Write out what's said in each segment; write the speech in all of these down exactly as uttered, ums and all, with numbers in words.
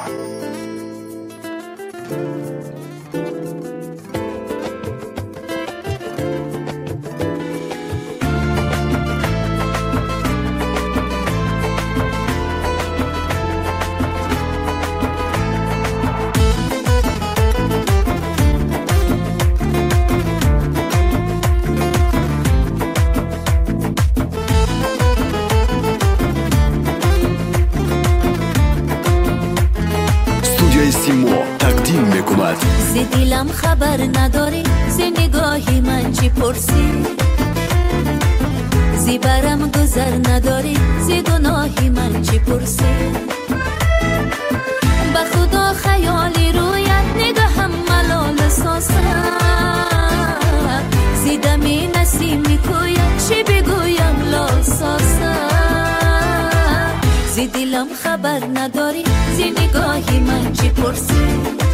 زی دلم خبر نداری، زی نگاهی من چی پرسی؟ زی برم گذر نداری، زی گناهی من چی پرسی؟ به خدا خیالی رویت نگاهم ملال سازم، زی دمی نسیمی کویت چی بگویم لال سازم. زی دلم خبر نداری، زی نگاهی من چی پرسی؟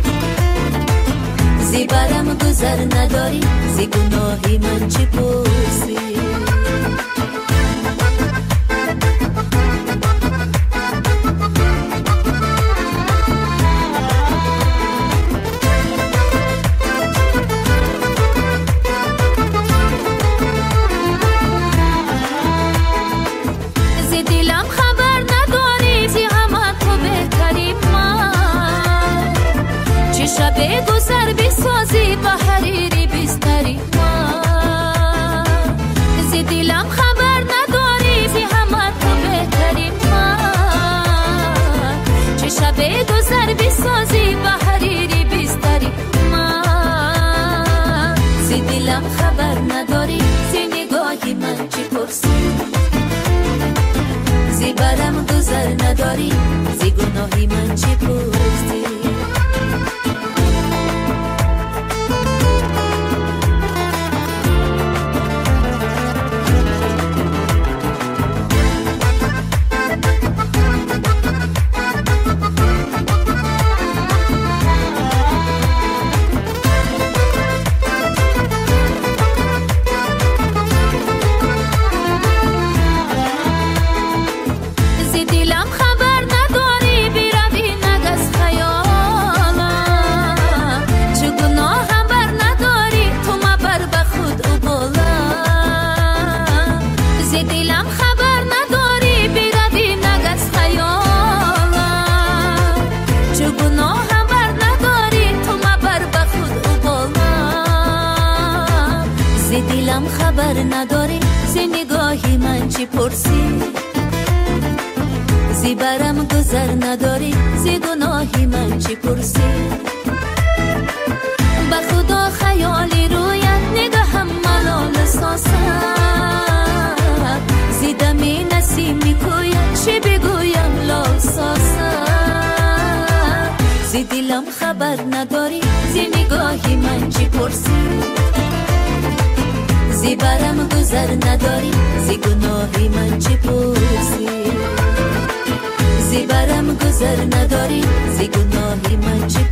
زی برم گذر نداری، زی گناهی من چی پرسی؟ زی دلم خبر نداری، زی همه تو بهتری من، چه شب گذر بسازی با حریری بستری من. زی دلم خبر نداری، زی همه تو بهتری من، چه شب گذر بسازی با حریری بستری من. زی دلم خبر نداری، زی نگاهی من چی پرسی؟ زی برم گذر نداری، زی گناهی من چی پرسی؟ زی دلم خبر نداری، زی نگاهی من چی پرسی؟ زی برم گذر نداری، زی گناهی من چی پرسی؟ به خدا خیالی رویت نگاهم ملال سازم، زی دمی نسیمی کویت چی بگویم لال سازم. زی دلم خبر نداری، زی نگاهی من چی پرسی؟ زی برم گذر نداری، زی گناهی من چی پرسی؟ زی برم گذر نداری، زی گناهی من چی